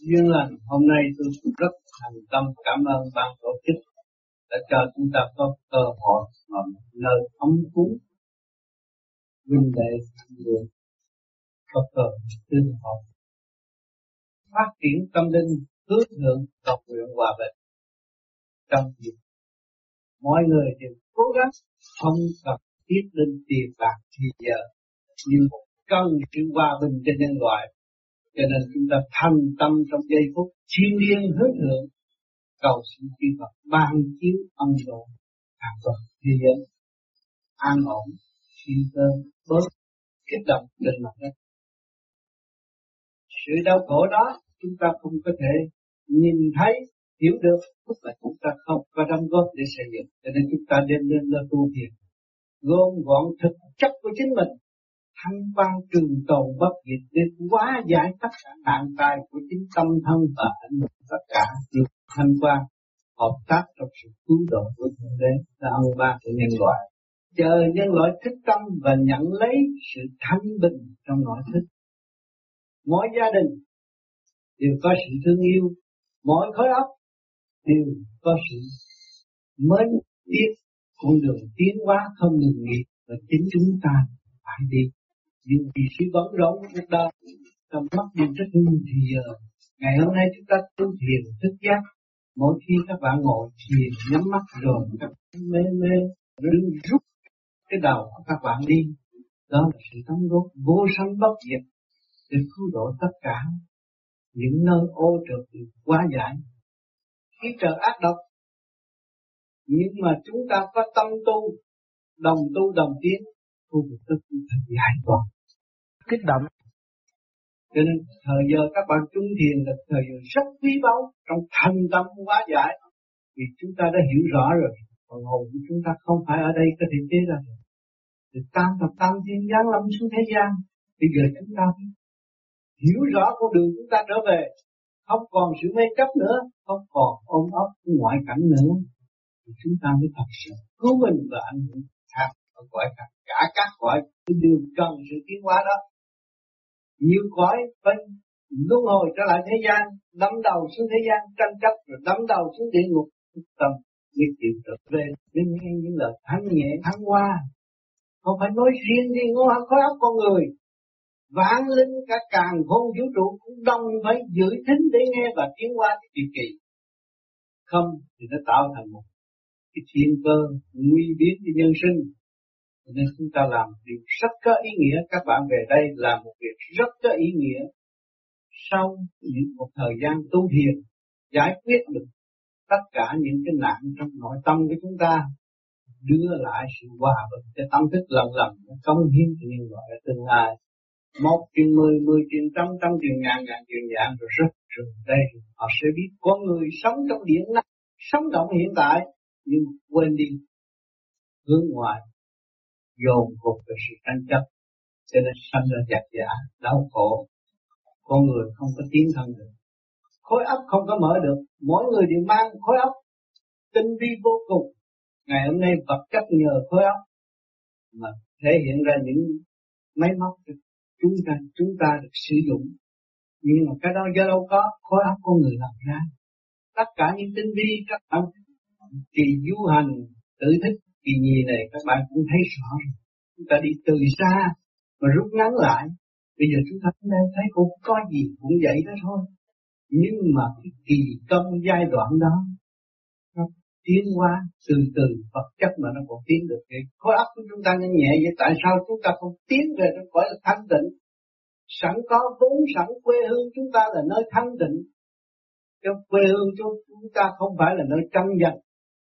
Duyên lành hôm nay tôi rất thành tâm cảm ơn ban tổ chức đã cho chúng ta có cơ hội ở nơi ấm cúng vinh đệ người có cơ tương hội phát triển tâm linh hướng thượng cầu nguyện hòa bình trong việc mọi người đều cố gắng không cần thiết đến tiền bạc thì giờ nhưng cần sự hòa bình cho nhân loại, cho nên chúng ta thành tâm trong giây phút thiêng liêng hướng thượng cầu xin chư Phật ban chiếu ân độ an toàn thế giới an ổn thiên cơ bớt kích động trên mặt đất. Sự đau khổ đó chúng ta không có thể nhìn thấy hiểu được, tức là chúng ta không có đóng góp để xây dựng, cho nên chúng ta nên tu thiền gom gọn thực chất của chính mình, thanh quan trường tồn bất diệt để hóa giải tất cả nạn tai của chính tâm thân và ảnh hưởng tất cả được thanh quan hợp tác trong sự cứu độ của Thượng Đế là ân ban của nhân loại. Chờ nhân loại thức tâm và nhận lấy sự thanh bình trong nội thức. Mỗi gia đình đều có sự thương yêu, mỗi khối óc đều có sự mến tiếc, con đường tiến hóa không ngừng nghỉ và chính chúng ta phải đi. Nhưng vì sự bận rộn của cuộc đời, ta mất đi rất nhiều thì giờ. Ngày hôm nay chúng ta tu thiền thức giác. Mỗi khi các bạn ngồi thiền nhắm mắt rồi các mê đứng rút cái đầu của các bạn đi. Đó là sự đóng góp vô sanh bất diệt để cứu độ tất cả những nơi ô trượt được hóa giải khí trời ác độc. Nhưng mà chúng ta có tâm tu đồng tiến, khu vực tức là giải tỏa kích động. Cho nên thời giờ các bạn trung thiền là thời giờ rất quý báu trong thành tâm hóa giải, vì chúng ta đã hiểu rõ rồi phần hồn của chúng ta không phải ở đây có thể chế ra được. Thì tam thiên giáng lâm xuống thế gian, bây giờ chúng ta hiểu rõ con đường chúng ta trở về, không còn sự mê chấp nữa, không còn ôm ấp ngoại cảnh nữa, thì chúng ta mới thật sự cứu mình và ảnh hưởng khác ở cõi khác. Cả các cõi đều cần sự tiến hóa đó. Nhiều cõi phải luân hồi trở lại thế gian, đắm đầu xuống thế gian tranh chấp, rồi đắm đầu xuống địa ngục, tâm biết chịu trở về để nghe những lời thanh nhẹ thăng hoa. Không phải nói riêng đi ngô khối óc con người, vạn linh cả càn khôn vũ trụ cũng đồng phải giữ thính để nghe và tiến hóa cái kỳ kỳ. Không thì nó tạo thành một cái thiên cơ nguy biến cho nhân sinh. Nên chúng ta làm điều rất có ý nghĩa. Các bạn về đây làm một việc rất có ý nghĩa. Sau một thời gian tu thiền, giải quyết được tất cả những cái nạn trong nội tâm của chúng ta, đưa lại sự hòa bình cho tâm thức lần công hiến cho nhân loại ở tương lai. 1 truyền 10, 10 truyền trăm, trăm truyền ngàn, ngàn truyền vạn rồi rất rồi đây họ sẽ biết con người sống trong điện năng, sống động hiện tại nhưng quên đi hướng ngoại, dồn cục về sự tranh chấp, cho nên sanh ra giặc giả, đau khổ. Con người không có tiến thân được, khối óc không có mở được. Mỗi người đều mang khối óc tinh vi vô cùng. Ngày hôm nay vật chất nhờ khối óc mà thể hiện ra những máy móc chúng ta được sử dụng, nhưng mà cái đó do đâu có, khối óc con người làm ra. Tất cả những tinh vi các bạn kỳ du hành tự thích kỳ nhì này các bạn cũng thấy rõ rồi. Chúng ta đi từ xa mà rút ngắn lại. Bây giờ chúng ta đang thấy cũng có gì cũng vậy đó thôi. Nhưng mà cái kỳ công giai đoạn đó nó tiến hóa từ vật chất mà nó còn tiến được. Thì khối óc của chúng ta nhẹ vậy, tại sao chúng ta không tiến về trong cõi là thanh tịnh? Sẵn có vốn sẵn quê hương chúng ta là nơi thanh tịnh. Chứ quê hương chúng ta không phải là nơi tranh giành.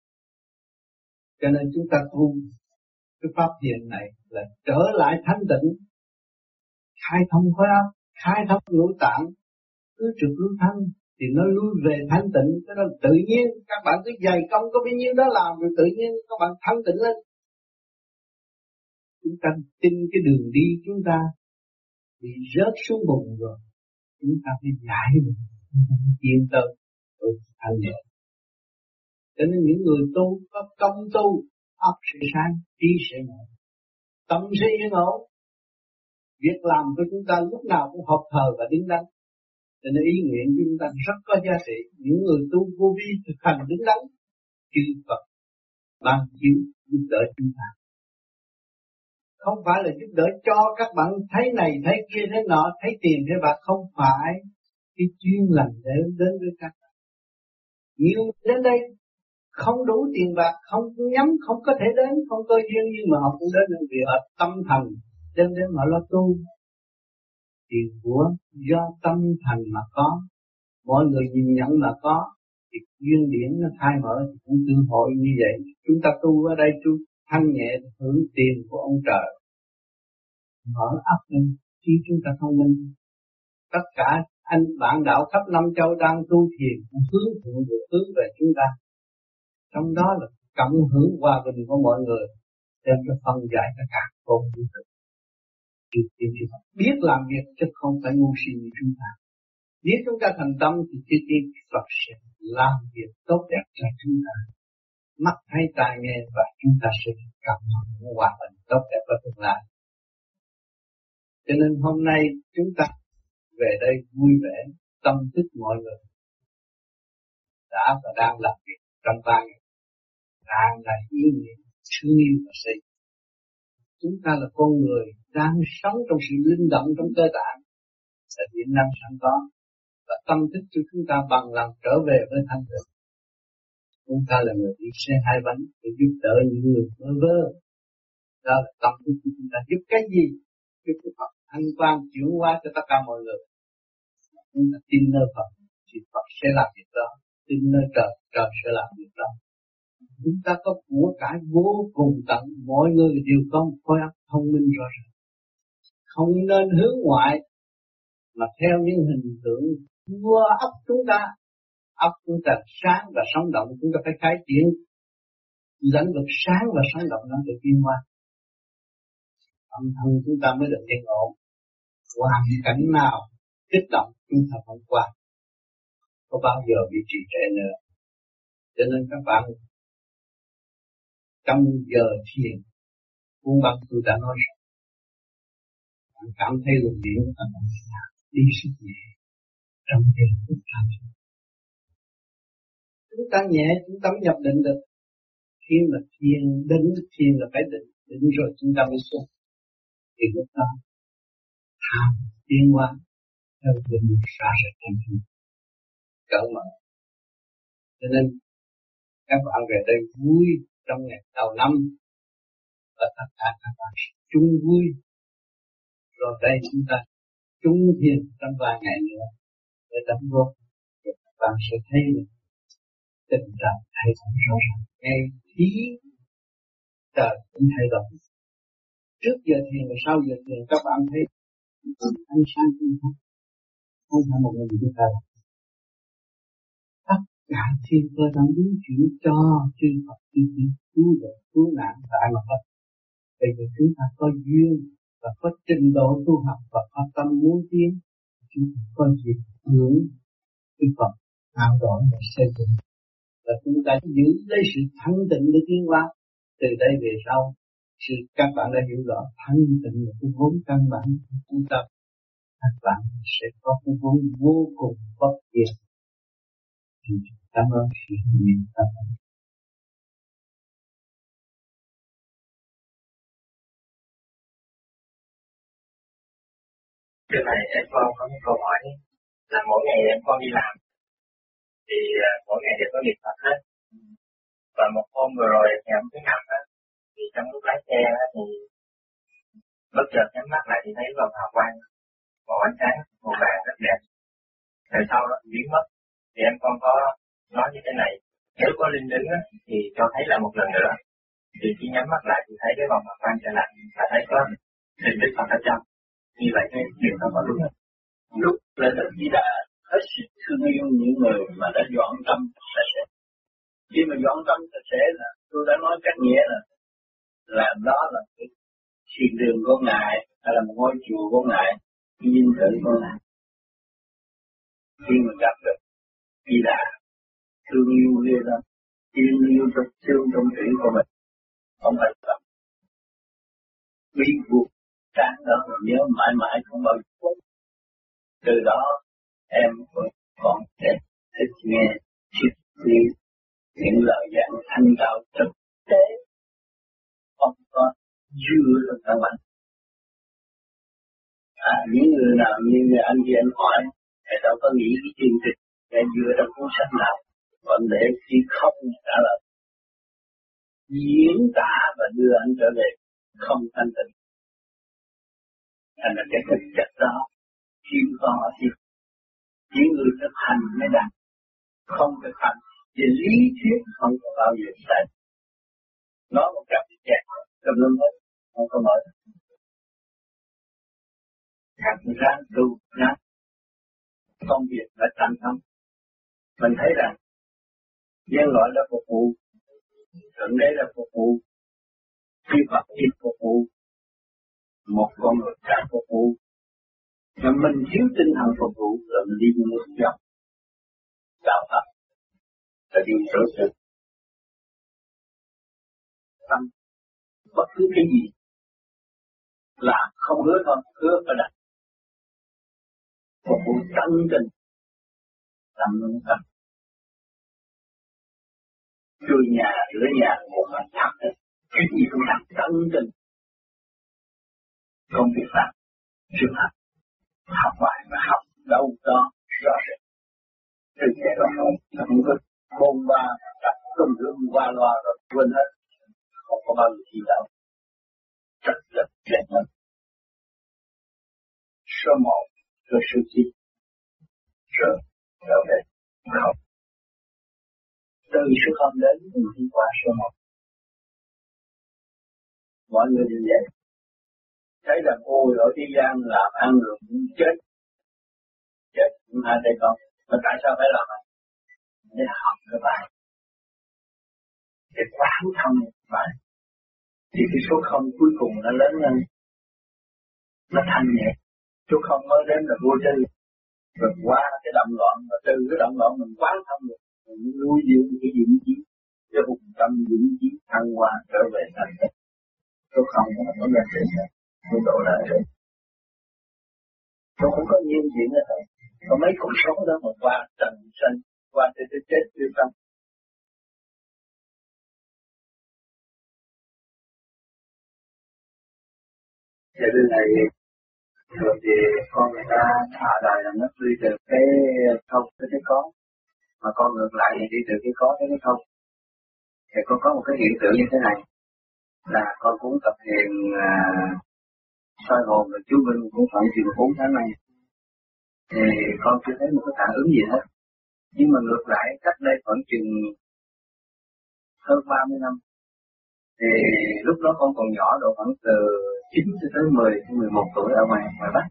Cho nên chúng ta tu cái pháp thiền này là trở lại thanh tịnh, khai thông khối óc, khai thông nội tạng, cứ trực lưu thanh thì nó lui về thanh tịnh. Cái đó tự nhiên các bạn cứ dày công có bao nhiêu đó làm rồi tự nhiên các bạn thanh tịnh lên. Chúng ta tin cái đường đi chúng ta bị rớt xuống bùn rồi, chúng ta phải giải mình, tiến tới thành nhẹ. Cho nên những người tu có công tu, óc sẽ sáng, trí sẽ mở, tâm sẽ yên ổn. Việc làm của chúng ta lúc nào cũng hợp thời và đứng đắn. Cho nên ý nguyện của chúng ta rất có giá trị. Những người tu vô vi thực hành đứng đắn, chư Phật ban chiếu giúp đỡ chúng ta. Không phải là giúp đỡ cho các bạn thấy này, thấy kia, thấy nọ, thấy tiền, thấy bạc, không phải. Cái chuyên lành đến với các bạn. Nhiều đến đây không đủ tiền bạc, không nhắm, không có thể đến, không có duyên, nhưng mà họ cũng đến vì họ tâm thành, đến họ lo tu. Tiền của do tâm thành mà có, mọi người nhìn nhận là có, thì duyên điển nó thay mở thì cũng tương hội như vậy. Chúng ta tu ở đây tu thanh nhẹ hưởng tiền của ông trời, mở ấp lên khi chúng ta thông minh. Tất cả anh bạn đạo khắp năm châu đang tu thiền hướng thượng được hướng về chúng ta. Trong đó là cộng hưởng hòa bình của mọi người, đem cho phân giải tất cả con vũ trụ. Biết làm việc chứ không phải ngu si như chúng ta. Nếu chúng ta thành tâm thì cái Phật sẽ làm việc tốt đẹp cho chúng ta. Mắt thấy tai nghe và chúng ta sẽ cảm nhận hòa bình tốt đẹp vào tương lai. Cho nên hôm nay chúng ta về đây vui vẻ, tâm thức mọi người đã và đang làm việc trong 3 ngày. Càng là ý nghĩa, thương yêu và xây. Chúng ta là con người đang sống trong sự linh động trong cơ tạng, là điện năng sẵn có, và tâm thức của chúng ta bằng lòng trở về với thanh tịnh. Chúng ta là người đi xe hai bánh để giúp đỡ những người vơ vơ. Đó là tâm thức của chúng ta giúp cái gì? Giúp cái Phật thanh quan chuyển hóa cho tất cả mọi người. Chúng ta tin nơi Phật thì Phật sẽ làm việc đó. Tin nơi trời, trời sẽ làm việc đó. Chúng ta có của cải vô cùng tận, mọi người đều có một khối óc thông minh rõ ràng. Không nên hướng ngoại mà theo những hình tượng vua óc chúng ta. Óc chúng ta sáng và sống động, chúng ta phải khai triển lĩnh vực sáng và sống động nó được tiến hóa. Âm thanh chúng ta mới được yên ổn. Hoàn cảnh nào kích động chúng ta không qua, có bao giờ bị trì trệ nữa. Cho nên các bạn trong giờ thiền, Cuốn Băng tôi đã nói rồi, bạn cảm thấy luồng điển của bạn đi sức nhẹ trong thiền thức thanh. Chúng ta nhẹ, chúng ta mới nhập định được. Khi mà thiền định, thiền là phải định, định rồi chúng ta mới xuống. Thì lúc đó tham tiến hóa theo định xa rệt thành hình cỡ mở. Cho nên các bạn về đây vui trong ngày đầu năm, và tất cả các bạn chung vui. Rồi đây chúng ta chung thiền trong vài ngày nữa để đóng góp, rồi các bạn sẽ thấy được tình trạng thay đổi rõ ràng. Ngay khí trời cũng thay đổi. Trước giờ thiền và sau giờ thiền các bạn thấy ánh sáng không phải một mình chúng ta. Tất cả thiên cơ đang biến chuyển cho chư Phật chư Thiên cứu độ cứu nạn tại mặt đất. Bây giờ chúng ta có duyên và có trình độ tu học và có tâm muốn tiến, chúng ta có dịp hưởng chư Phật an đổi và xây dựng. Và chúng ta giữ lấy sự thanh tịnh để tiến hóa. Từ đây về sau, các bạn đã hiểu rõ thanh tịnh là cái vốn căn bản của chúng ta. Các bạn sẽ có cái vốn vô cùng bất diệt. Cảm ơn sự nhìn tâm. Cái này em con có một câu hỏi là mỗi ngày em con đi làm thì mỗi ngày đều có niệm Phật hết. Và một hôm vừa rồi ngày hôm thứ năm thì trong lúc lái xe thì bất chợt nhắm mắt lại thì thấy vòng hào quang màu ánh sáng màu vàng rất đẹp. Rồi sau đó biến mất. Thì em con có nói như thế này, nếu có linh đứng thì cho thấy là một lần nữa. Thì khi nhắm mắt lại thì thấy cái vòng hào quang trở lại và thấy có hình Đức Phật ở trong. Như vậy thì điều đó có đúng không? Lúc lên được Di Đà hết sức thương yêu những người mà đã dọn tâm sạch sẽ. Khi mà dọn tâm sạch sẽ là tôi đã nói cách nghĩa là làm đó là cái thiền đường của Ngài hay là một ngôi chùa của Ngài, cái dinh thự của Ngài. Khi mà gặp được Di Đà thương yêu ghê lắm, thương yêu trong xương trong thủy của mình, không phải tâm bí buộc sáng đó mà nhớ mãi mãi không bao giờ. Từ đó em còn thích nghe triết lý những lời giảng thanh đạo thực tế, không có dưa trong các bạn. Những người nào như anh chị anh hỏi thì đâu có nghĩ cái chương trình để dựa trong cuốn sách nào, còn để khi không trả lời diễn tả và đưa anh trở về không thanh tịnh. Thành là cái thực chất đó chim con ở thiên. Những người thực hành mới đạt, không thực hành về lý thuyết không có bao giờ sai. Nói một cặp chẹt trong lưng hết, không có mở. Thành ra tu nhá, công việc đã thành công. Mình thấy rằng nhân loại đã phục vụ, thượng đế đã phục vụ, khi Phật ít phục vụ, một con người đã phục vụ. Mà mình thiếu tinh thần phục vụ là mình đi ngược dòng đạo Phật, là điều sở sự. Tâm bất cứ cái gì là không hứa thôi, hứa phải đặt. Phục vụ chân tình, tâm nó tâm. Chui nhà, rửa nhà, một hành thật đấy. Cái gì cũng làm chân tình. Không biết làm, chưa học. Học bài mà học đâu đó rõ rệt. Từ cái đó không có bôn ba, đặt công rương qua loa rồi quên hết. Không có bao giờ gì đâu. Rất rất đẹp lắm. Số 1 rồi số 9. Rồi trở về không. Từ số 0 đến mình đi qua số 1. Mọi người đều vậy. Thấy rằng ôi ở thế gian làm ăn rồi cũng chết. Chết cũng hai tay con. Mà tại sao phải làm ăn? Để học các bạn. Để quán thông các bạn. Thì cái số 0 cuối cùng nó lớn lên. Nó thanh nhẹ. Số 0 mới đến là vô tư. Rồi qua cái động loạn. Và từ cái động loạn mình quán thông được. Mình nuôi dưỡng cái dũng chí. Cho hùng tâm dũng chí thăng hoa trở về thành tích. Số 0 nó lên đến mức độ là thế. Nó cũng có nhiều chuyện đó thôi. Có mấy cuộc sống đó mà qua trần sanh, qua tới chết tiêu tâm. Cho nên này, rồi thì con người ta thả đời là nó đi từ cái không tới cái có. Mà con ngược lại thì đi từ cái có tới cái không. Thì con có một cái hiện tượng như thế này. Là con cũng tập thiền soi hồn và chú Minh cũng khoảng chừng 4 tháng nay. Thì con chưa thấy một cái phản ứng gì hết. Nhưng mà ngược lại cách đây khoảng chừng hơn 30 năm. Thì lúc đó con còn nhỏ độ khoảng từ 9 tới 10, 11 tuổi ở ngoài Bắc.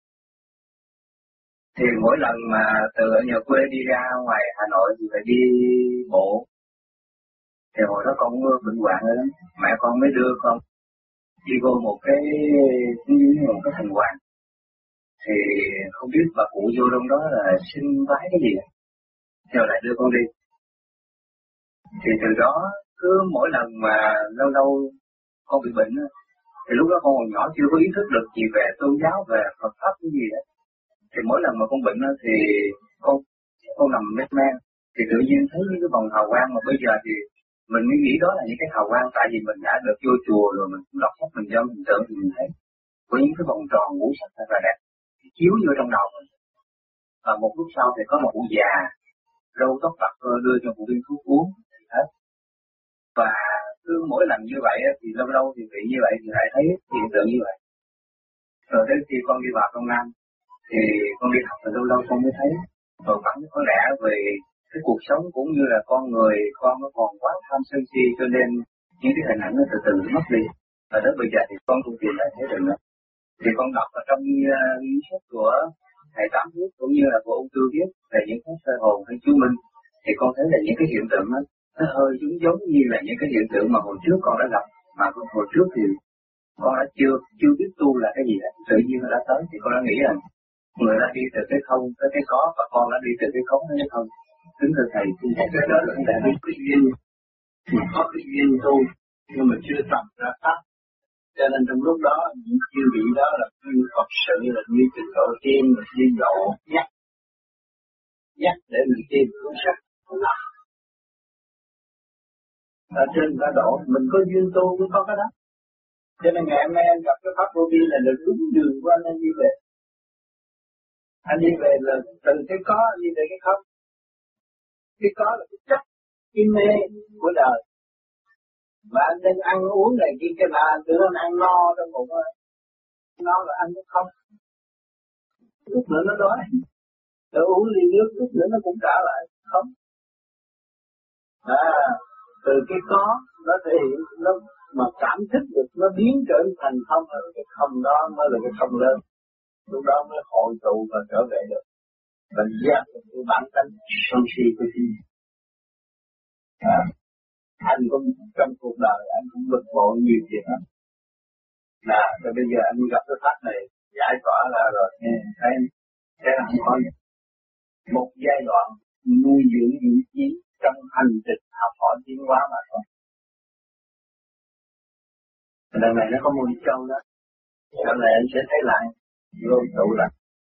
Thì mỗi lần mà từ ở nhà quê đi ra ngoài Hà Nội thì phải đi bộ. Thì hồi đó con bệnh hoạn rồi lắm. Mẹ con mới đưa con đi vô một cái thành hoàng. Thì không biết bà cụ vô trong đó là xin vái cái gì. Theo lại đưa con đi. Thì từ đó cứ mỗi lần mà lâu lâu con bị bệnh thì lúc đó con còn nhỏ chưa có ý thức được gì về tôn giáo, về Phật pháp cái gì đó. Thì mỗi lần mà con bệnh thì con nằm mê man. Thì tự nhiên thấy những cái vòng hào quang mà bây giờ thì mình mới nghĩ đó là những cái hào quang, tại vì mình đã được vô chùa rồi mình cũng đọc sách mình do mình tưởng thì mình thấy có những cái vòng tròn ngũ sắc thật là đẹp chiếu vô trong đầu mình. Và một lúc sau thì có một cụ già râu tóc bạc đưa cho một viên thuốc uống thì hết. Và cứ mỗi lần như vậy thì lâu lâu thì bị như vậy thì lại thấy hiện tượng như vậy. Rồi đến khi con đi vào trong Nam thì con đi học thì lâu lâu con mới thấy. Rồi vẫn có lẽ về cái cuộc sống cũng như là con người con nó còn quá tham sân si cho nên những cái hình ảnh nó từ từ mất đi. Và đến bây giờ thì con không tìm lại thấy được nữa. Thì con đọc ở trong những sách của thầy Tám viết cũng như là của ông Tư viết về những cái sơ hồn hay chú Minh thì con thấy là những cái hiện tượng đó nó hơi giống như là những cái hiện tượng mà hồi trước con đã gặp. Mà hồi trước thì con đã chưa biết tu là cái gì hết. Tự nhiên nó đã tới thì con đã nghĩ rằng người đã đi từ cái không tới cái có và con đã đi từ cái không tới cái không. Tính từ thầy thì cái đó là đã biết cái duyên, có cái duyên tu nhưng mà chưa tập ra pháp. Cho nên trong lúc đó những chiêu vị đó là như Phật sự, là như trình độ tiên, là như độ nhắc nhắc để mình tìm cuốn sách. Ở trên cả độ mình có duyên tu mới có cái đó. Cho nên ngày hôm nay anh gặp cái pháp vô vi là được đúng đường của anh đi về. Anh đi về là từ cái có anh đi về cái không. Cái có là cái chất, cái mê của đời. Mà anh nên ăn uống này kia cái là anh tưởng anh ăn no trong bụng rồi. No là ăn cũng không. Lúc nữa nó đói. Nó uống ly nước, lúc nữa nó cũng trả lại. Không. Từ cái có, nó thể hiện, nó mà cảm thức được, nó biến trở thành không, là cái không đó mới là cái không lớn. Lúc đó mới hội tụ và trở về được. Và giác được cái bản tánh sân si của chính. Anh cũng trong cuộc đời, anh cũng bực bội nhiều chuyện lắm. Rồi bây giờ anh gặp cái pháp này, giải tỏa ra rồi, thấy là không có gì. Một giai đoạn nuôi dưỡng dũng chí trong hành trình học hỏi tiến hóa mà thôi. Lần này nó có mùi châu đó, sau này anh sẽ thấy lại, luôn tụ lại.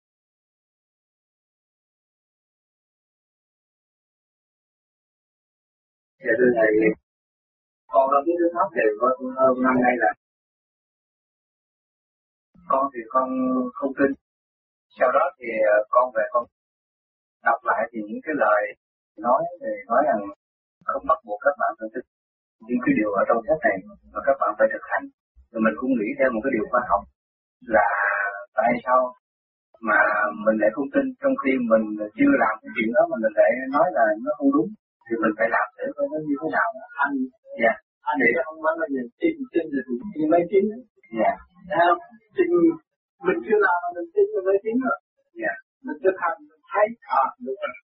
Dạ thưa thầy, con đã biết cái pháp này có hơn năm nay là con thì con không tin. Sau đó thì con về con đọc lại thì những cái lời nói rằng không bắt buộc các bạn phải tin những cái điều ở trong sách này mà các bạn phải thực hành. Rồi mình cũng nghĩ theo một cái điều khoa học là tại sao mà mình lại không tin trong khi mình chưa làm cái chuyện đó mà mình lại nói là nó không đúng, thì mình phải làm để coi nó như thế nào. Anh để không nói là tin thì mới tin. Tin mình chưa làm mà mình tin rồi mới tin rồi. Mình thực hành mình thấy đúng rồi.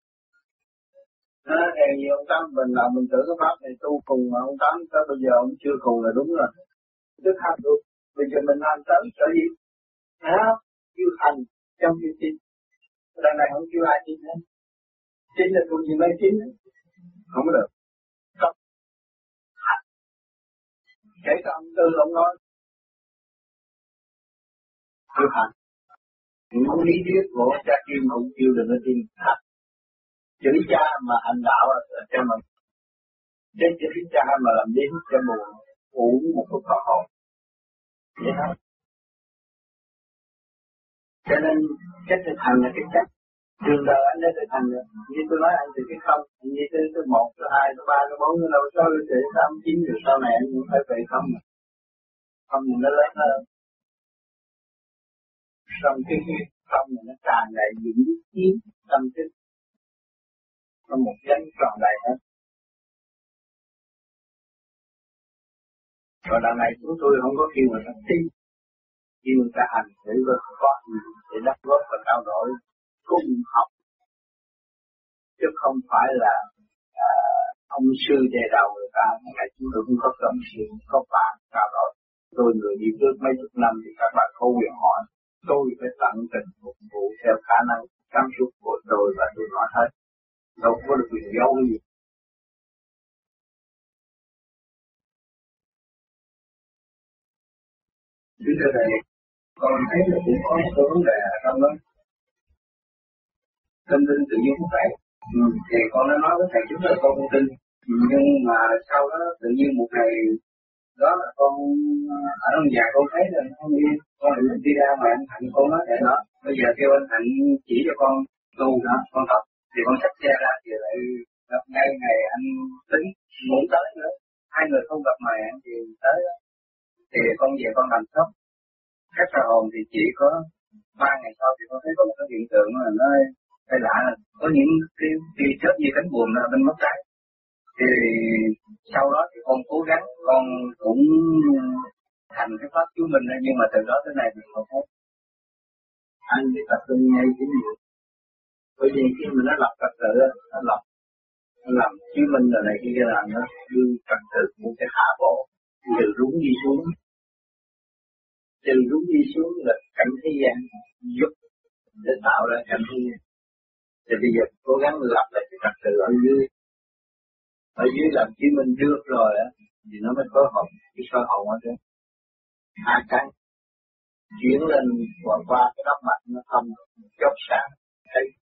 Thì ông Tám mình là mình tự cái pháp này tu cùng mà ông Tám tới bây giờ ông chưa cùng là đúng rồi. Thực hành được. Bây giờ mình làm tới sở gì? Chịu hành trong chịu tin. Lần này không chịu ai tin hết. Tin là thuộc gì mới tin hết. Không có được. Không. Hành. Kể cả ông Tư ông nói. Chịu hành. Những lý thuyết của cha Kim cũng kêu đừng có tin. Hành. Chữ cha mà hành đạo là cho mình. Đến chữ cha mà làm đến cho buồn. Uống một phút vào hồn. Vậy thôi. Cho nên cái thực hành là cái cách. Đường đời anh đã thực hành được. Như tôi nói anh từ cái không. Như từ 1, từ 2, từ 3, từ 4, từ 5, từ 6, từ 7, 8, 9. Rồi sau này anh cũng phải về không. Không thì nó lớn hơn. Xong cái không này nó tràn đầy những chiến tâm thức. Nó một danh tròn đầy hết. Và lần này chúng tôi không có kêu người ta tin. Kêu người ta hành để có gì để đóng góp và trao đổi cùng học. Chứ không phải là ông sư đề đầu người ta. Ngày chúng tôi cũng có tâm sự, có bạn trao đổi. Tôi người đi trước mấy chục năm thì các bạn có quyền hỏi. Tôi phải tận tình phục vụ theo khả năng cảm xúc của tôi và tôi nói hết. Đâu có được quyền giấu gì. Chứ thế này, con thấy là cũng có một số vấn đề ở trong đó. Tâm linh tự nhiên cũng vậy. Thì con đã nói với thầy chúng là con không tin. Nhưng mà sau đó tự nhiên một ngày đó là con ở trong nhà con thấy là không đi. Con định đi ra ngoài anh Hạnh con nói vậy đó. Bây giờ kêu anh Hạnh chỉ cho con tu đó, con tập. Thì con xách xe ra thì lại gặp ngay ngày anh tính muốn tới nữa. Hai người không gặp mà thì tới đó. Thì con về con làm sốc. Khách ra hồn thì chỉ có 3 ngày sau thì con thấy có một cái hiện tượng là nó hay lạ là có những cái chớp như cánh buồm ở bên mắt trái. Thì sau đó thì con cố gắng, con cũng thành cái pháp chú mình nhưng mà từ đó tới này thì không thấy. Anh đi tập trung ngay cái gì? Bởi vì khi mà nó lập trật tự, nó làm chú mình rồi này kia là nó đưa trật tự một cái hạ bộ, từ đúng đi xuống. Từ đúng đi xuống là cảnh thế gian giúp để tạo ra cảnh thế gian. Thì bây giờ cố gắng lập lại cái trật tự ở dưới. Ở dưới làm chứ mình được rồi á thì nó mới có hồn, cái soi hồn ở trên. Hai cái chuyển lên qua cái đốc mạch nó không chốt sáng thấy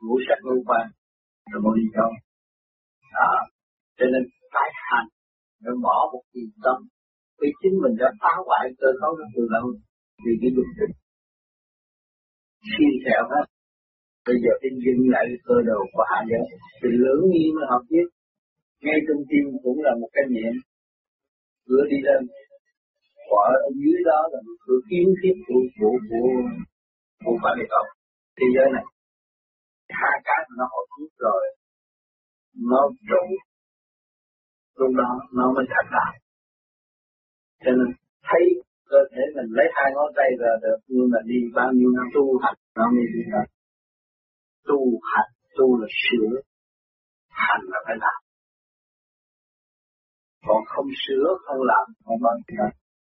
ngũ sắc ngũ quan rồi mới đi đâu. Đó, cho nên phải hành để bỏ một gì tâm, vì chính mình đã phá hoại cơ cấu nó từ lâu vì cái dục định khi theo hết. Bây giờ cái dừng lại cơ đồ của hạ giới thì lưỡng nhiên mà học biết ngay trong tim cũng là một cái niệm vừa đi lên, quả ở dưới đó là một sự kiến thiết của phải được không? Thế giới này hai cái nó hội tiếp rồi nó trụ, lúc đó nó mới thành đạt. Cho nên thấy cơ thể mình lấy hai ngón tay ra được, nhưng mà đi bao nhiêu năm tu hành nó mới đi ra. Tu hành, tu là sửa, hành là phải làm. Còn không sửa, không làm, không bao giờ.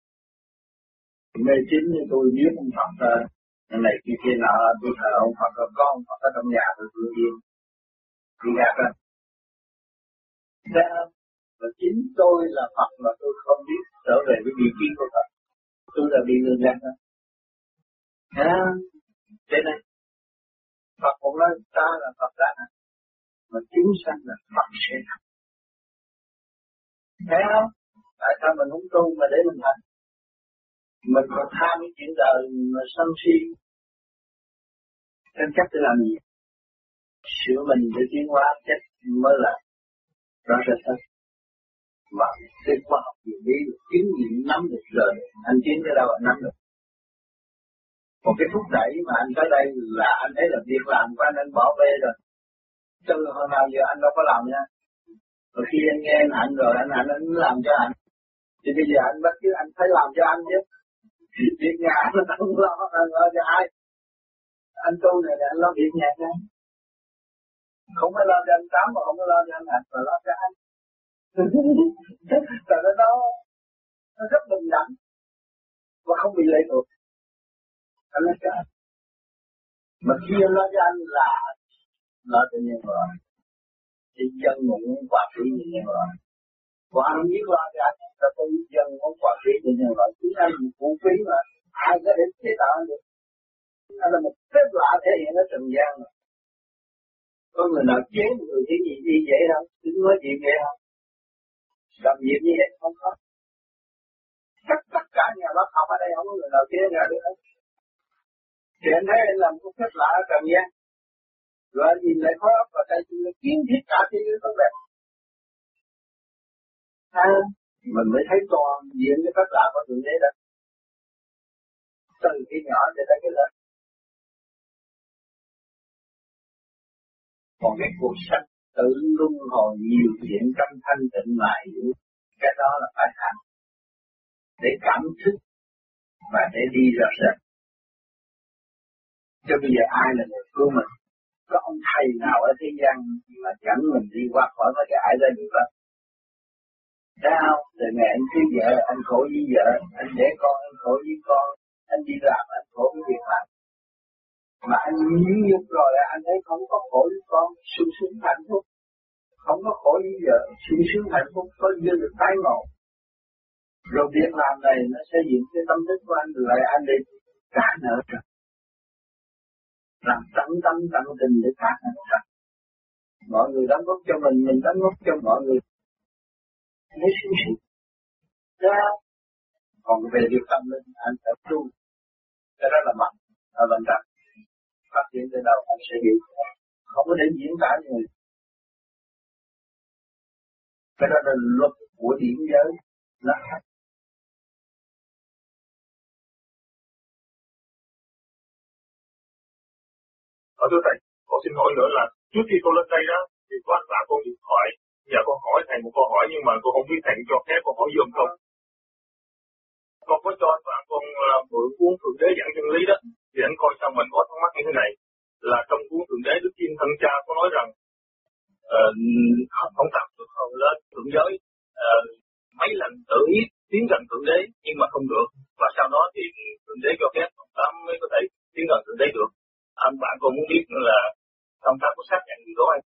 Mê tín như tôi biết ông Phật này kia nọ, tôi thờ ông Phật rồi có ông Phật ở trong nhà tôi tự nhiên đi gạt ra. Thế và chính tôi là Phật mà tôi không biết trở về với vị trí của Phật. Tôi là bị người gạt ra. Thế này Phật cũng nói ta là Phật đã, mà chúng sanh là Phật sẽ thành. Thấy không? Tại sao mình không tu mà để mình thành? Mình còn tham cái chuyện đời mà sân si, nên chắc để làm gì? Sửa mình để tiến hóa chắc mới là rõ rệt hơn. Và cái khoa học điều lý chứng nghiệm nắm được rồi, anh tiến tới đâu anh nắm được. Một cái thúc đẩy mà anh tới đây là anh thấy là việc làm của anh bỏ bê rồi. Từ hồi nào giờ anh đâu có làm nha. Rồi khi anh nghe anh hạnh rồi, anh làm cho anh. Thì bây giờ anh bắt chứ anh phải làm cho anh chứ. Việc nhà anh không lo cho ai. Anh tu này là anh lo việc nhà cho anh. Không phải lo cho anh Tám mà không phải lo cho anh Hạnh mà lo cho anh. Tại nó rất bình đẳng và không bị lệ thuộc. Anh lo cho anh. Mà khi anh lo cho anh là lo cho nhân loại. Thì dân muốn quả khí như nhân loại. Còn anh không biết lo cho anh, ta tôi dân muốn quả khí như nhân loại. Chúng anh một vũ khí mà ai có thể chế tạo anh được. Anh là một phép lạ thể hiện ở trần gian mà. Có người nào chế một người cái gì đi vậy không? Tính nói chuyện vậy không? Làm việc như vậy không có. Tất cả nhà bác học ở đây không có người nào chế ra được hết. Thì anh thấy anh làm một phép lạ ở trần gian. Rồi anh nhìn lại khối óc và tay chân nó kiến thiết cả thế giới tốt đẹp. Mình mới thấy toàn diện cái phép lạ của Thượng Đế đó. Từ cái nhỏ cho tới cái lớn. Còn cái cuộc sống tự luân hồi nhiều chuyện trong thanh tịnh mà hiểu, cái đó là phải hành để cảm thức và để đi ra rệt. Cho bây giờ ai là người cứu mình? Có ông thầy nào ở thế gian mà dẫn mình đi qua khỏi mấy cái ải ra được không? Thấy không? Từ ngày anh cưới vợ, anh khổ với vợ, anh đẻ con, anh khổ với con, anh đi làm, anh khổ với việc làm. Mà anh nhịn nhục rồi anh thấy không có khổ với con, sung sướng hạnh phúc. Không có khổ với vợ, sung sướng hạnh phúc, có duyên được tái ngộ. Rồi việc làm này nó sẽ diễn cái tâm thức của anh lại anh đi trả nợ rồi. Làm tận tâm tận tình để trả nợ rồi. Mọi người đóng góp cho mình đóng góp cho mọi người. Thấy sung sướng. Đó. Còn về việc tâm linh anh tập trung. Cái đó là mạnh, ở bên trong. Phát triển tới đâu anh sẽ hiểu. Không có để diễn tả người. Cái đó là luật của điểm giới. Nó khác. Thưa thầy, con xin hỏi nữa là trước khi con lên đây đó thì có anh bạn con điện thoại, giờ con hỏi thầy một câu hỏi nhưng mà con không biết thầy cho phép con hỏi dùm không. Con có cho anh bạn con mượn cuốn Thượng Đế giảng chân lý đó, thì anh coi xong mình có thắc mắc như thế này, là trong cuốn Thượng Đế Đức Thiên Thân Cha có nói rằng không tập được không lên thượng giới mấy lần tự ý tiến gần Thượng Đế nhưng mà không được, và sau đó thì Thượng Đế cho phép ông Tám mới có thể tiến gần Thượng Đế được. Anh bạn con muốn biết là ông Tám có xác nhận gì đó hay?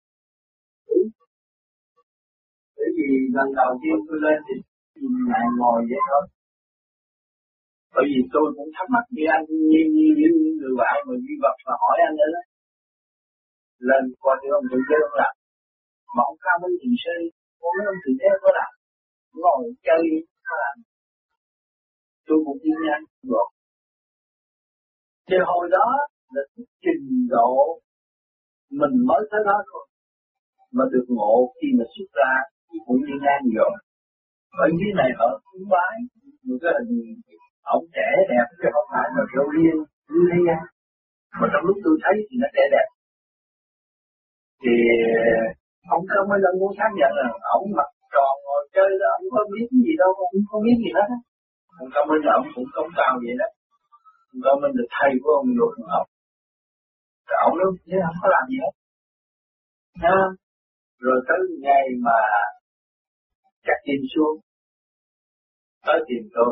Bởi vì lần đầu tiên tôi lên thì ngài ngồi vậy thôi. Bởi vì tôi cũng thắc mắc như anh, như người bạn mà duy vật mà hỏi anh nữa đó. lên coi như ông tự giới ông làm. Mà ông Cao Minh Thiền Sư, ông tự giới có làm, ngồi chơi có làm. Tôi cũng đi nhanh được. Thì hồi đó là trình độ mình mới tới đó thôi, mà được ngộ khi mà xuất ra cũng đi ngang rồi. Ở dưới này ở cúng bái, người cái hình ông trẻ đẹp chứ không phải là râu ria như thế gian. Mà trong lúc tôi thấy thì nó trẻ đẹp. Thì ông không mấy lần muốn xác nhận là ông mặt tròn ngồi chơi là ông không biết gì đâu, ông không biết gì hết. Ông không mấy lần ông cũng không cao vậy đó. Ông không mấy được thầy của ông được ông. Rồi ông nói thế không có làm gì hết. Nha. Rồi tới ngày mà chắc tìm xuống, tới tìm tôi.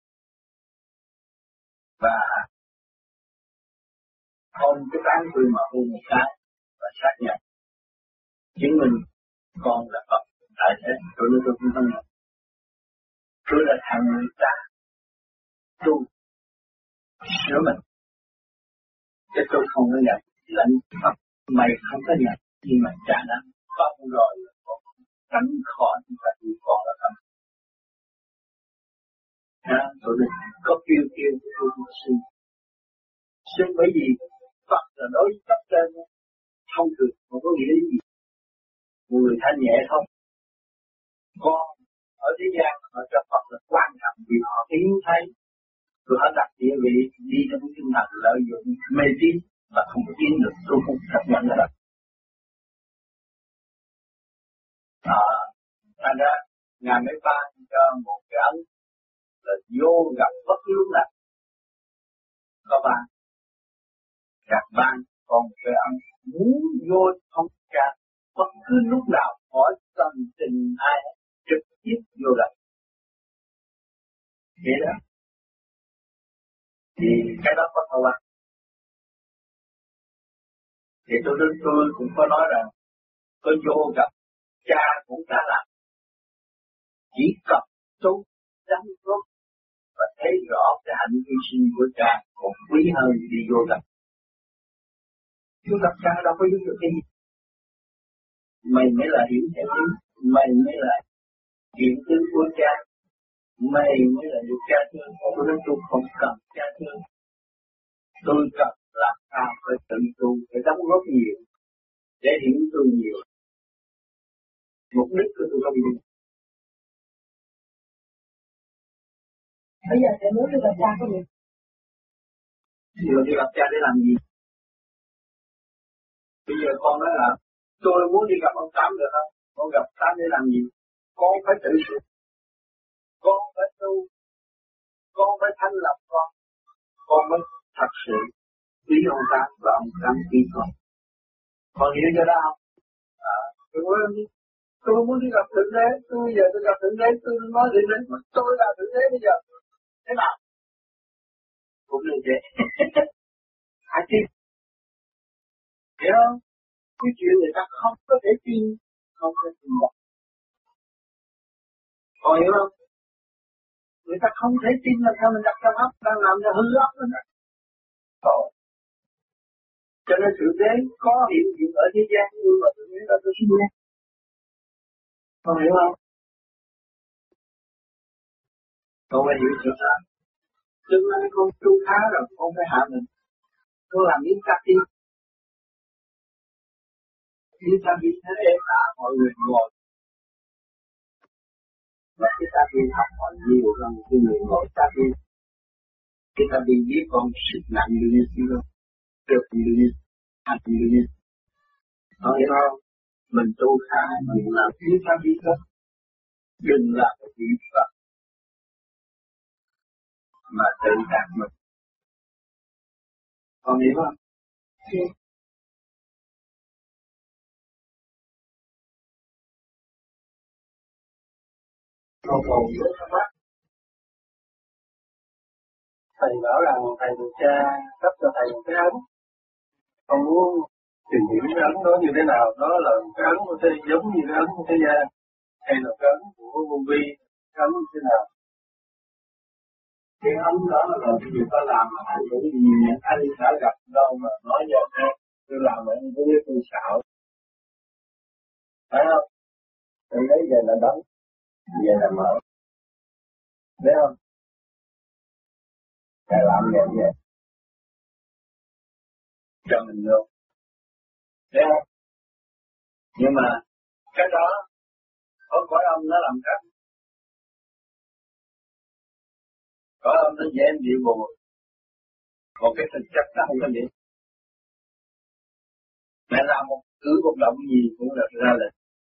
Và ông cái tán tôi mà hôn một cái và xác nhận chứng minh con là Phật tại thế. Tôi nói tôi không nhận. Tôi là thằng người ta tu sửa mình, chứ tôi không có nhận lãnh Phật. Mày không có nhận nhưng mà trả nợ Phật rồi còn tránh khỏi và thì còn là không. Tôi đừng có kêu tôi không xin. Xin bởi vì Phật là đối với cấp trên, thông thường không có nghĩa gì. Người thanh nhẹ không. Con ở thế gian họ cho Phật là quan trọng vì họ hiếm thấy. Rồi họ đặt địa vị đi trong cái tinh thần lợi dụng mê tín và không có tin được. Tôi không chấp nhận là đó. Thành ra Ngài mới ban cho một cái ấn là vô gặp bất cứ lúc nào có ban. Gặp ban còn cái ấn muốn vô không cả bất cứ lúc nào hỏi tâm tình ai trực tiếp vô gặp. Vậy đó. Thì cái đó có thâu ăn. Thì tôi cũng có nói rằng tôi vô gặp cha cũng đã làm. Chỉ cần tu đắm rốt và thấy rõ cái hạnh hy sinh của cha còn quý hơn đi vô gặp. Vô gặp cha đâu có giúp được cái gì. Mày mới là hiểu theo ý, mày mới là hiện tướng của cha, mày mới là được cha thương. Tôi nói tôi không cần cha thương. Tôi cần làm sao phải tự tu, phải đóng góp nhiều để hiểu tôi nhiều. Mục đích của tôi không được. Bây giờ sẽ muốn đi gặp cha có gì? Giờ đi gặp cha để làm gì? Bây giờ con nói là tôi muốn đi gặp ông Tám được không? Con gặp Tám để làm gì? Con phải tự sửa. Con phải tu. Con phải thanh lập con. Con mới thật sự quý ông Tám và ông Tám quý con. Con hiểu cho đó không? Tôi muốn đi gặp Thượng Đế. Tôi bây giờ tôi gặp Thượng Đế. Tôi nói Thượng Đế. Tôi là Thượng Đế bây giờ. Thế nào? Cũng như vậy. Hãy tin. Hiểu không? Cái chuyện người ta không có thể tin. Không có tin được. Còn hiểu không? Người ta không thể tin là sao mình đặt trong óc. Đang làm cho hư óc nữa. Cho nên Thượng Đế có hiện diện ở thế gian. Nhưng mà Thượng Đế là tôi xin nghe. Con hiểu không? Con phải hiểu sự thật. Tương lai con tu khá rồi, con phải hạ mình. Con làm những cách đi. Những cách đi thế em đã mọi người ngồi. Và cái cách đi học hỏi nhiều hơn cái người ngồi cách đi. Cái cách đi biết con sức nặng như thế nào. Được như thế nào. Như thế nào. Con hiểu không? Mình tu khá, mình làm những cách đi hết. Đừng làm cái gì Phật. Mà tự đạt mình. Con hiểu không? Okay. Con còn rất thắc mắc. Thầy bảo rằng thầy được cha cấp cho thầy một cái ấn. Con muốn tìm hiểu cái ấn đó như thế nào. Đó là cái ấn của thế giống như cái ấn của thế gian. Hay là cái ấn của vô vi. Cái ấn như thế nào. Cái ấn đó là cái gì ta làm mà anh cũng nhìn anh đã gặp đâu mà nói giờ thế. tôi làm vậy tôi biết tôi xạo, phải không? Tôi lấy về là đóng, về là mở, thấy không? Cái làm vậy cho mình luôn, thấy không? Nhưng mà cái đó có cõi âm nó làm cách, cõi âm nó dễ bị buồn, còn cái thực chất nó không có gì. Mẹ làm một động gì cũng là ra lệnh,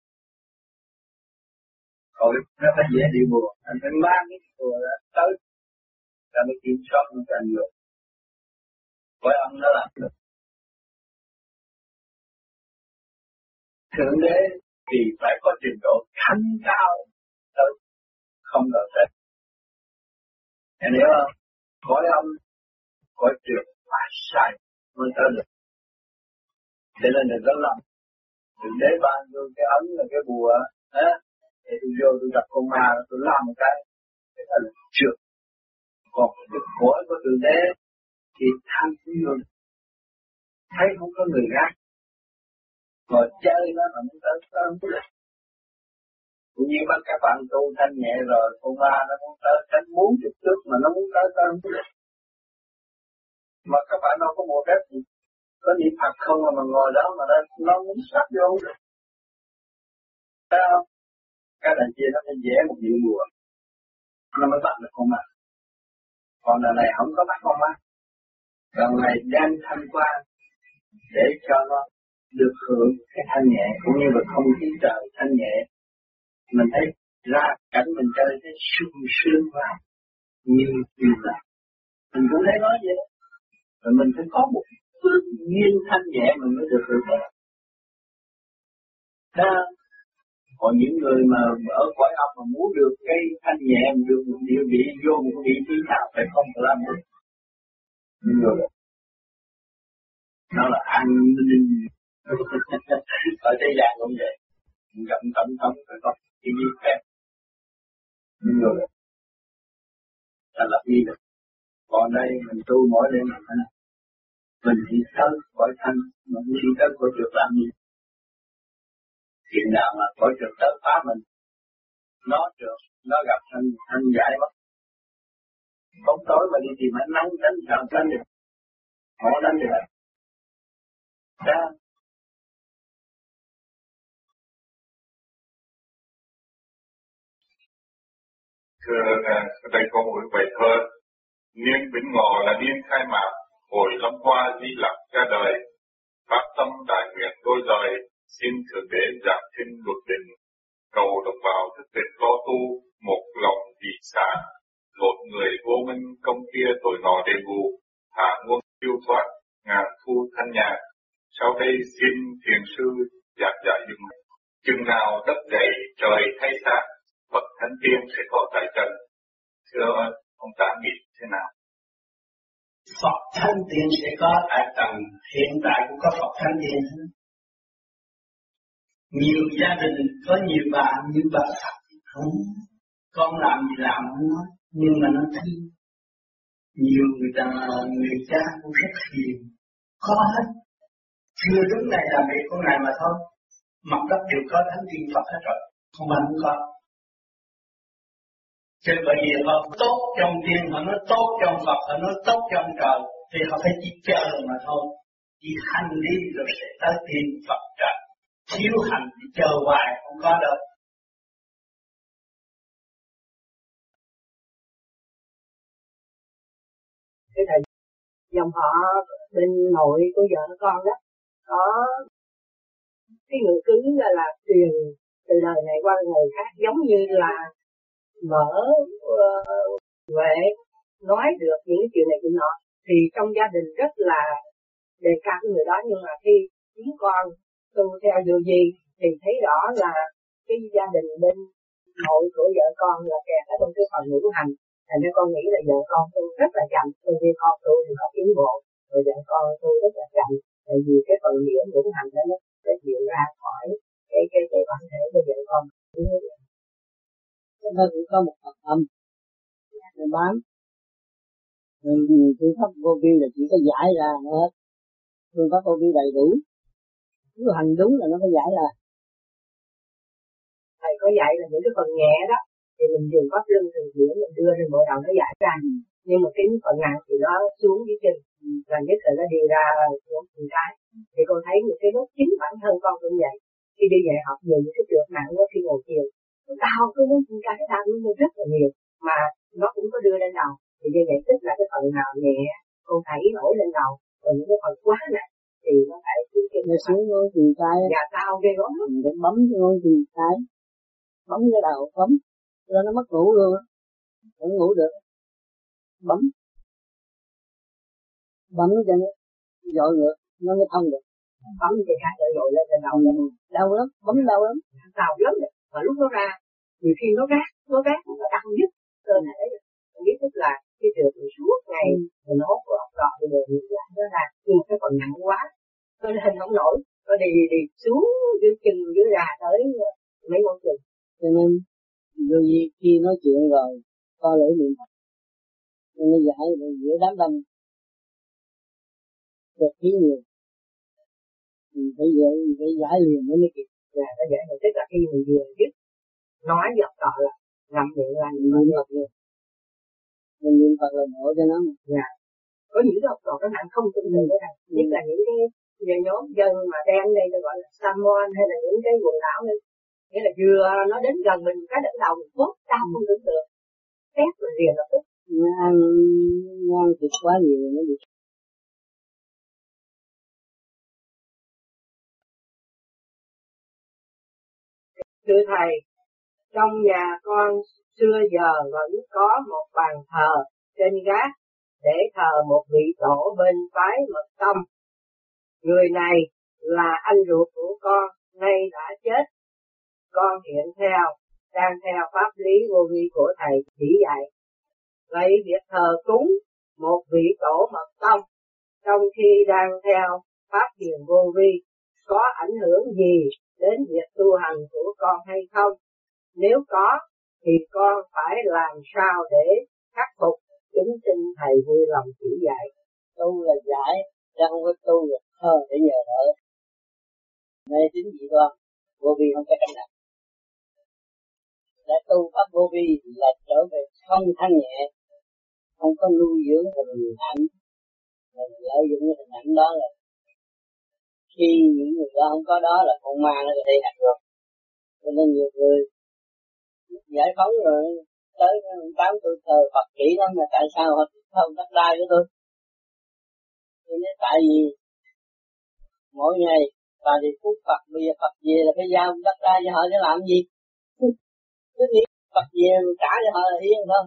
còn nó phải dễ bị buồn, anh phải mang cái buồn ra tới, ta mới kiểm soát nó càng nhiều. Cõi âm nó làm được. Thượng đế thì phải có trình độ thanh cao tới không ngờ tới. Em hiểu không? Cõi âm, cõi trượt phải sai mới tới được. Cho nên đừng có lầm. Thượng đế ban vô cái ấn là cái bùa, thì tôi vô tôi gặp con ma, tôi làm một cái là trượt. Còn cái cõi của thượng đế thì thanh luôn, thấy không có người khác. Ngồi chơi nó là muốn tới không được. Cũng như mà các bạn tu thanh nhẹ rồi, con ma nó muốn tới cách 40 trước mà nó muốn tới không được. Mà các bạn đâu có một phép gì, có niệm Phật không mà ngồi đó mà nó muốn sắp vô không được. Thấy không? Cái đàn kia nó phải vẽ một điệu bùa, nó mới bắt được con ma. Còn lần này không có bắt con ma, lần này đem thanh quan để cho nó được hưởng cái thanh nhẹ, cũng như là không khí trời thanh nhẹ. Mình thấy ra cảnh mình chơi thấy sung sướng vào như là mình cũng thấy nói vậy đó. Rồi mình phải có một phước duyên thanh nhẹ mình mới được hưởng đó. Còn những người mà ở cõi âm mà muốn được cái thanh nhẹ, được một địa vị vô một vị trí nào phải không có làm được. Nhưng rồi nó là an ninh. Ở thế gian cũng vậy, gặp tổng thống phải có cái gì phép. Nhưng rồi ta lập đi được. Còn đây mình tu mỗi đêm mình chỉ tới cõi thanh, mình chỉ tới cõi trượt làm gì? Chuyện nào mà cõi trượt tới phá mình, nó trượt, nó gặp thanh giải mất. Bóng tối mà đi tìm ánh nắng tránh sao tránh được, không có tránh được. Đó. Thưa ở đây có một bài thơ: niên Bính Ngọ là niên khai mạc, hồi Lâm Hoa Di Lặc ra đời, phát tâm đại nguyện đôi lời, xin thượng đế giảng thiên luật định, cầu đồng bào thức tỉnh lo tu, một lòng vì xã, lột người vô minh công kia tội nọ đền bù, thả nguồn siêu thoát, ngàn thu thanh nhàn. Sau đây xin thiền sư giảng dạy dùm chừng nào đất đầy trời thay xác, Phật Thánh Tiên sẽ có tại trần. Thưa ông Tạ nghĩ thế nào? Phật Thánh Tiên sẽ có tại trần, hiện tại cũng có Phật Thánh Tiên. Nhiều gia đình có nhiều bà như bà Phật, con làm gì làm không nói, nhưng mà nó thương. Nhiều người cha cũng rất hiền, có hết. Chưa đúng này làm việc con này mà thôi. Mặt đất đều có Thánh Tiên Phật hết rồi, không phải không có. Chứ bởi vì họ tốt trong tiên, họ nói tốt trong Phật, họ nói tốt trong trời, thì họ phải chỉ chờ mà thôi. Chỉ hành đi rồi sẽ tới tiên Phật trời. Thiếu hành thì chờ hoài không có đâu. Cái thời dòng họ bên nội của vợ con đó có cái ngữ cứng là truyền từ đời này qua người khác, giống như là mở huệ nói được những chuyện này chuyện nọ, thì trong gia đình rất là đề cao người đó. Nhưng mà khi chúng con tu theo điều gì thì thấy rõ là cái gia đình bên nội của vợ con là kẹt ở trong cái phần ngũ hành. Thành ra con nghĩ là vợ con tu rất là chậm, từ khi con tu thì có tiến bộ, rồi vợ con tu rất là chậm, tại vì cái phần nghĩa ngũ hành đó nó sẽ chịu ra khỏi cái bản thể của vợ con. Cho nên cũng có một phần âm để bám. Người tu pháp vô vi là chỉ có giải ra hết, phương pháp vô vi đầy đủ, cứ hành đúng là nó phải giải là. Thầy có dạy là những cái phần nhẹ đó thì mình dùng pháp luân thường chuyển mình đưa lên bộ đầu nó giải ra, nhưng mà cái phần nặng thì nó xuống dưới chân, là nhất là nó đi ra những cái. Thì con thấy những cái lúc chính bản thân con cũng vậy, khi đi dạy học nhiều những cái trượt nặng quá, khi ngồi thiền nó đau cái lúc cái đau nó rất là nhiều, mà nó cũng có đưa lên đầu. Thì như vậy tức là cái phần nào nhẹ con thấy nổi lên đầu, còn những cái phần quá nặng thì nó phải xuống chân. Nó xuống ngón chân trái. Dạ đau ghê lắm. Mình phải bấm cái ngón chân trái, bấm cái đầu, bấm rồi nó mất ngủ luôn á, không ngủ được, bấm cho nó dội ngược, nó mới thông được. Bấm thì khác lại dội lên đầu. Đau lắm, bấm đau lắm. Đau lắm rồi. Và lúc nó ra, nhiều khi nó rát, nó đau nhất cơ thể. Mình biết tức là cái trượt mình suốt ngày, mình hốt gọt rồi mình giải nó ra, nhưng mà cái phần nặng quá, nó lên không nổi, nó đi xuống dưới chân dưới ra tới mấy ngón chân. Cho nên vô vi khi nói chuyện rồi co lưỡi niệm Phật, nên nó giải được giữa đám đông được khí nhiều, mình phải giải liền mới kịp. Là nó giải được, tức là khi mình vừa dứt nói dọc tọ là ngậm miệng là mình niệm Phật rồi, mình niệm Phật là đổ cho nó. Dạ. Có những cái học trò nó nặng không tin được đó thầy, nhất là những cái nhóm dân mà đang đây tôi gọi là Samoan hay là những cái quần đảo này, nghĩa là vừa nó đến gần mình cái đỉnh đầu mình bóp đau không tưởng được, tét mình liền lập tức. Ăn thịt quá nhiều nó bị. Thưa thầy, trong nhà con xưa giờ vẫn có một bàn thờ trên gác để thờ một vị tổ bên phái Mật Tông. Người này là anh ruột của con, nay đã chết. Con hiện đang theo pháp lý vô vi của thầy chỉ dạy. Vậy việc thờ cúng một vị tổ Mật Tông trong khi đang theo pháp thiền vô vi có ảnh hưởng gì đến việc tu hành của con hay không? Nếu có thì con phải làm sao để khắc phục? Kính xin thầy vui lòng chỉ dạy. Tu là giải, ra không có tu được thờ để nhờ đỡ. Mê tín dị đoan, vô vi không có cách nào. Đã tu pháp vô vi là trở về không thanh nhẹ, không có nuôi dưỡng hình ảnh, rồi lợi dụng cái hình ảnh đó là khi những người đó không có đó là con ma nó ở đây đặt rồi. Cho nên nhiều người giải phóng rồi tới tám tôi thờ Phật kỹ lắm mà tại sao họ không đất đai của tôi? Tôi nói tại vì mỗi ngày và thì phút Phật bây giờ Phật về là phải giao đất đai cho họ để làm gì? Cứ nghĩ Phật về trả cho họ là yên thôi.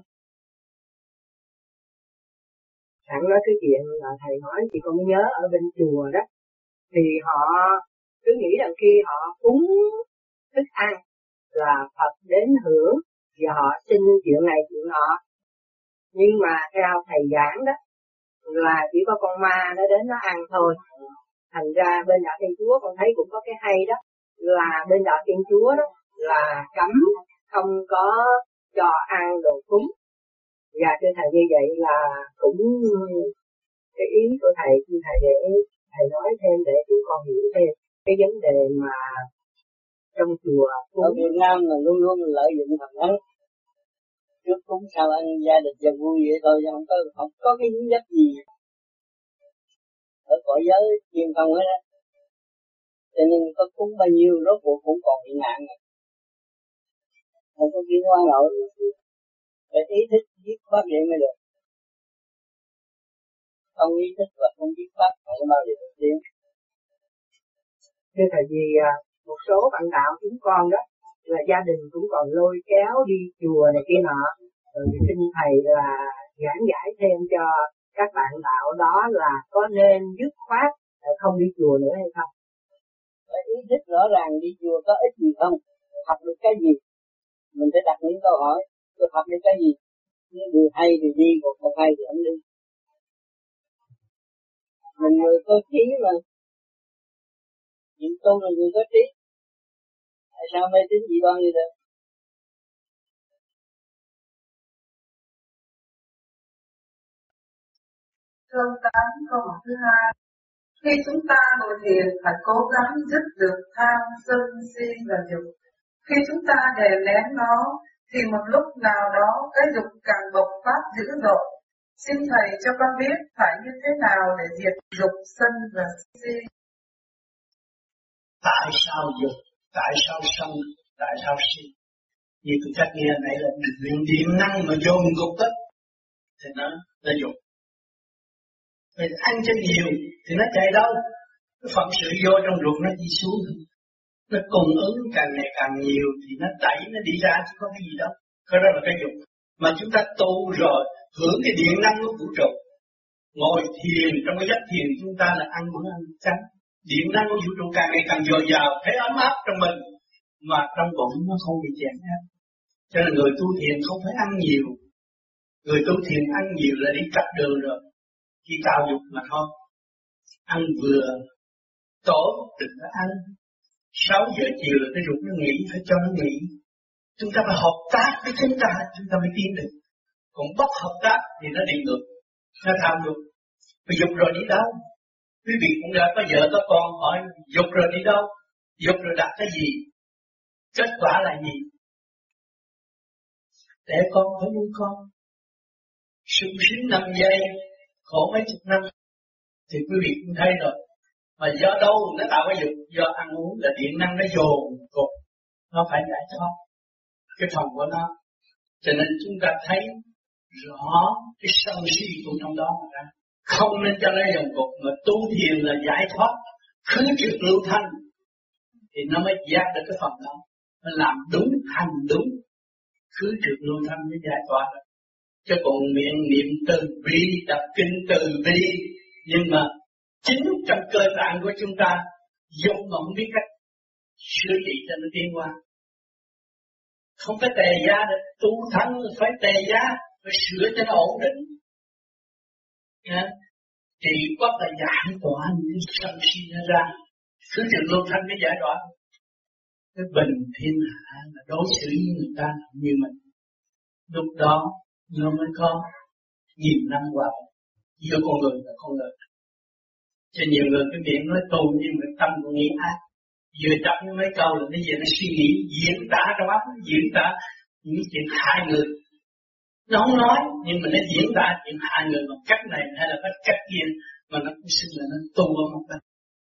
Sẵn nói cái chuyện là thầy nói thì con mới nhớ ở bên chùa đó, thì họ cứ nghĩ rằng khi họ cúng thức ăn là Phật đến hưởng và họ xin chuyện này chuyện nọ, nhưng mà theo thầy giảng đó là chỉ có con ma nó đến nó ăn thôi. Thành ra bên đạo Thiên Chúa con thấy cũng có cái hay đó, là bên đạo Thiên Chúa đó là cấm không có cho ăn đồ cúng. Và thưa thầy như vậy là cũng cái ý của thầy để thầy nói thêm để chúng con hiểu thêm cái vấn đề mà trong chùa ở Việt Nam là luôn luôn lợi dụng thần thánh, trước cúng sau ăn gia đình cho vui vậy thôi, chứ không có cái hướng dẫn gì ở cõi giới chuyên không hết á. Cho nên có cúng bao nhiêu rốt cuộc cũng còn bị nạn này, không có kiến hóa nổi. Phải ý thức biết pháp vậy mới được, không ý thức và không biết pháp không bao giờ được tiến. Thưa thầy, vì một số bạn đạo chúng con đó là gia đình cũng còn lôi kéo đi chùa này kia nọ, rồi xin thầy là giảng giải thêm cho các bạn đạo đó là có nên dứt khoát không đi chùa nữa hay không? Phải ý thức rõ ràng đi chùa có ích gì không, học được cái gì, mình phải đặt những câu hỏi, tôi học được cái gì, nếu điều hay thì đi, còn không hay thì không đi. Mình người có trí mà, những tu là người có trí, tại sao mê tín dị đoan như được? Câu 8 câu 1 thứ 2 Khi chúng ta ngồi thiền phải cố gắng dứt được tham, sân, si và dục. Khi chúng ta đè nén nó, thì một lúc nào đó cái dục càng bộc phát dữ dội. Xin Thầy cho con biết phải như thế nào để diệt dục, sân và si. Tại sao dục? Tại sao sân? Tại sao si? Như tôi chắc nghe này là điện năng mà dồn ngục đó, thì nó dục. Mình ăn cho nhiều thì nó chạy đâu? Cái phận sự vô trong ruột nó đi xuống. Nó cung ứng càng ngày càng nhiều thì nó đẩy nó đi ra chứ có cái gì đâu. Cái đó là cái dục. Mà chúng ta tu rồi hưởng cái điện năng của vũ trụ. Ngồi thiền trong cái giấc thiền chúng ta là ăn bữa ăn chánh. Điện năng của vũ trụ càng ngày càng dồi dào, thấy ấm áp trong mình mà trong bụng nó không bị chèn ép. Cho nên người tu thiền không phải ăn nhiều. Người tu thiền ăn nhiều là đi cắt đường rồi. Chỉ tạo dục mà thôi. Ăn vừa tối đừng có ăn. 6 giờ chiều là cái ruột nó nghỉ, phải cho nó nghỉ. Chúng ta phải hợp tác với chúng ta mới tiến được. Còn bất hợp tác thì nó đi ngược, nó tham dục. Mà dục rồi đi đâu? Quý vị cũng đã có vợ có con hỏi dục rồi đi đâu? Dục rồi đạt cái gì? Kết quả là gì? Để con phải nuôi con. Sung sướng 5 giây, khổ mấy chục năm. Thì quý vị cũng thấy rồi. Mà do đâu nó tạo cái dục? Do ăn uống là điện năng nó dồn cục. Nó phải giải thoát cái phần của nó. Cho nên chúng ta thấy rõ cái sân si của trong đó mà ra. Không nên cho nó dồn cục, mà tu thiền là giải thoát, khứ trượt lưu thanh. Thì nó mới giác được cái phần đó. Nó làm đúng, hành đúng, khứ trượt lưu thanh mới giải thoát được. Chứ còn miệng niệm từ bi, đọc kinh từ bi, nhưng mà chính trong cơ tạng của chúng ta dùng mà không biết cách sửa trị cho nó tiến qua. Không phải tề giá được, tu thắng phải tề giá, phải sửa cho nó ổn định. Thì có là giải tỏa những sân si nó ra, cứ trực lưu thanh mới giải tỏa. Cái bình thiên hạ là đối xử với người ta như mình. Lúc đó nó mới có nhiều năm qua giữa con người và con người. Cho nhiều người cái miệng nói tu nhưng mà tâm còn nghĩ ác. Vừa đọc mấy câu là nó về nó suy nghĩ diễn tả trong óc, diễn tả những chuyện hại người. Nó không nói nhưng mà nó diễn tả chuyện hại người bằng cách này hay là cách kia, mà nó cũng xưng là nó tu ở một cách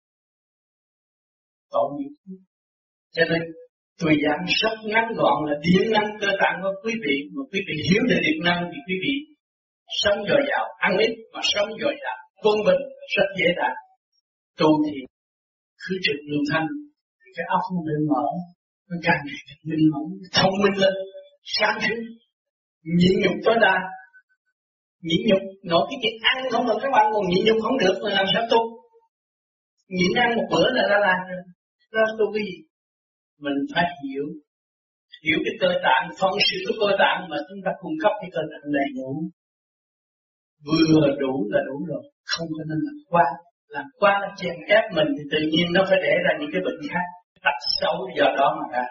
tội nghiệp. Cho nên tôi giảng rất ngắn gọn là điện năng cơ tạng của quý vị, mà quý vị hiểu được điện năng thì quý vị sống dồi dào, ăn ít mà sống dồi dào, quân bình rất dễ đạt. Tu thì khứ trực lưu thanh, cái óc nó bị mở, nó càng ngày càng minh mẫn, thông minh lên, sáng suốt, nhịn nhục tối đa. Nhịn nhục, nói cái chuyện ăn không được các bạn, còn nhịn nhục không được mà làm sao tu? Nhịn ăn một bữa là làm rồi, đó tu cái gì? Mình phải hiểu cái cơ tạng, phân sự của cơ tạng mà chúng ta cung cấp cái cơ tạng đầy đủ. Vừa đủ là đủ rồi, không có nên làm quá là chèn ép mình thì tự nhiên nó phải để ra những cái bệnh khác, tật xấu do đó mà ra.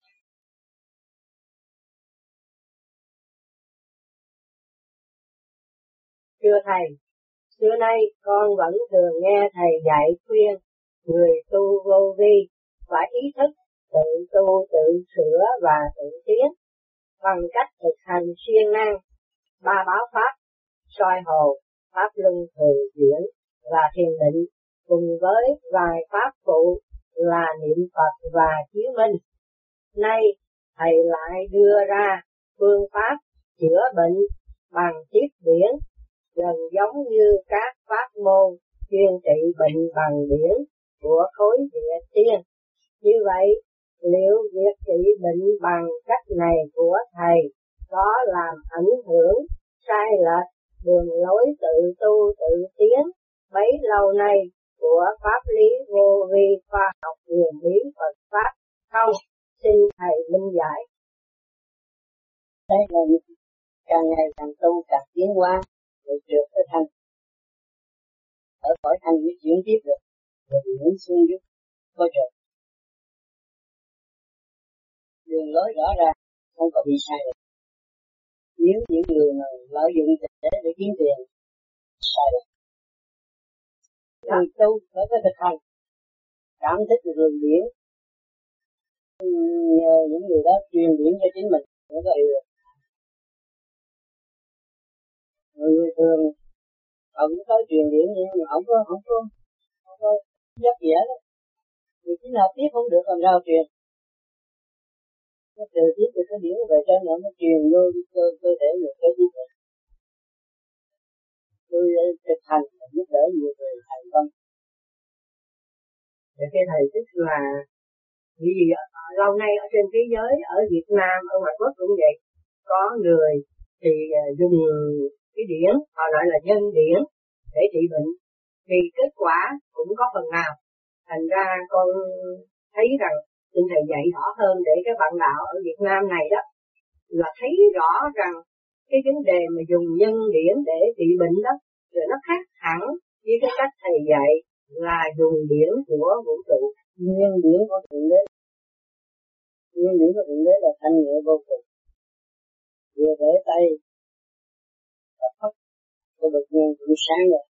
Thưa Thầy, xưa nay con vẫn thường nghe Thầy dạy khuyên người tu vô vi phải ý thức tự tu, tự sửa và tự tiến bằng cách thực hành siêng năng 3 báo pháp, soi hồn, pháp luân thường chuyển và thiền định, cùng với vài pháp phụ là niệm Phật và chiếu minh. Nay Thầy lại đưa ra phương pháp chữa bệnh bằng tiết điển, gần giống như các pháp môn chuyên trị bệnh bằng điển của khối địa tiên. Như vậy, liệu việc trị bệnh bằng cách này của Thầy có làm ảnh hưởng sai lệch đường lối tự tu tự tiến bấy lâu nay của pháp lý vô vi khoa học huyền bí Phật pháp không? Xin Thầy minh giải. Đây là càng ngày càng tu càng tiến hóa, rồi trượt tới thanh. Ở khỏi thanh mới chuyển tiếp được, rồi chuyển xuống dưới có trượt. Đường lối rõ ràng, không có bị sai được. Nếu những người lợi dụng để kiếm tiền, sai được. Người tu phải có thực hành, cảm thức được luồng điển, nhờ những người đó truyền điển cho chính mình mới có hiệu. Người thường họ cũng có truyền điển nhưng mà không có dắt dẻ đó. Vì chính học tiếp không được làm sao truyền. Nó từ tiếp được cái điển về trên nữa nó truyền vô cơ thể người cái tiếp. Tôi thực hành giúp đỡ nhiều người thành công. Để cái thầy tức là vì lâu nay ở trên thế giới, ở Việt Nam, ở ngoại quốc cũng vậy, có người thì dùng cái điển, họ gọi là nhân điển để trị bệnh, thì kết quả cũng có phần nào. Thành ra con thấy rằng xin thầy dạy rõ hơn để các bạn đạo ở Việt Nam này đó là thấy rõ rằng cái vấn đề mà dùng nhân điển để trị bệnh đó rồi nó khác hẳn với cái cách thầy dạy là dùng điển của vũ trụ. Nguyên điển của Thượng Đế, nguyên điển của Thượng Đế là thanh nhẹ vô cùng. Vừa để tay tập pháp của bậc nhân cũng sáng rồi.